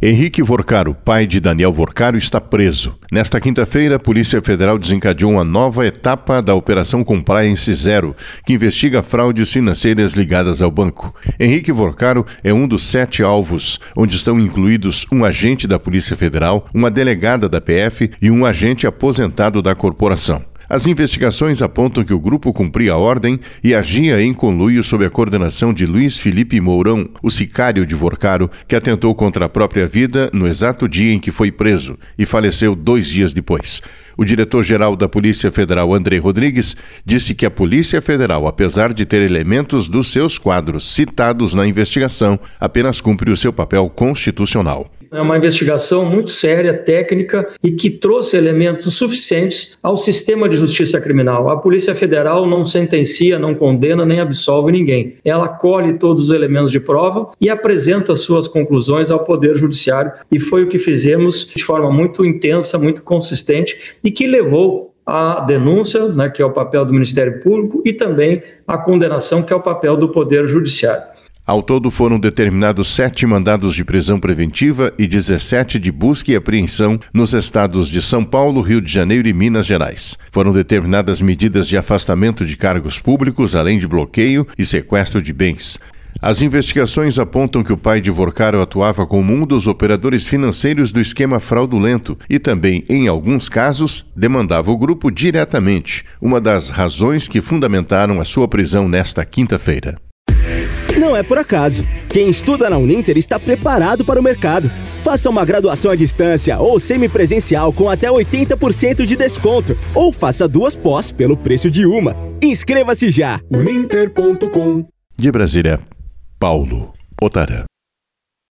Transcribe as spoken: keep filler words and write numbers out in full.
Henrique Vorcaro, pai de Daniel Vorcaro, está preso. Nesta quinta-feira, a Polícia Federal desencadeou uma nova etapa da Operação Compliance Zero, que investiga fraudes financeiras ligadas ao banco. Henrique Vorcaro é um dos sete alvos, onde estão incluídos um agente da Polícia Federal, uma delegada da P F e um agente aposentado da corporação. As investigações apontam que o grupo cumpria a ordem e agia em conluio sob a coordenação de Luiz Felipe Mourão, o sicário de Vorcaro, que atentou contra a própria vida no exato dia em que foi preso e faleceu dois dias depois. O diretor-geral da Polícia Federal, André Rodrigues, disse que a Polícia Federal, apesar de ter elementos dos seus quadros citados na investigação, apenas cumpre o seu papel constitucional. É uma investigação muito séria, técnica e que trouxe elementos suficientes ao sistema de justiça criminal. A Polícia Federal não sentencia, não condena nem absolve ninguém. Ela colhe todos os elementos de prova e apresenta suas conclusões ao Poder Judiciário, e foi o que fizemos de forma muito intensa, muito consistente e que levou à denúncia, né, que é o papel do Ministério Público, e também à condenação, que é o papel do Poder Judiciário. Ao todo foram determinados sete mandados de prisão preventiva e dezessete de busca e apreensão nos estados de São Paulo, Rio de Janeiro e Minas Gerais. Foram determinadas medidas de afastamento de cargos públicos, além de bloqueio e sequestro de bens. As investigações apontam que o pai de Vorcaro atuava como um dos operadores financeiros do esquema fraudulento e também, em alguns casos, demandava o grupo diretamente, uma das razões que fundamentaram a sua prisão nesta quinta-feira. Não é por acaso. Quem estuda na Uninter está preparado para o mercado. Faça uma graduação à distância ou semipresencial com até oitenta por cento de desconto. Ou faça duas pós pelo preço de uma. Inscreva-se já! uninter ponto com. De Brasília, Paulo Otarã.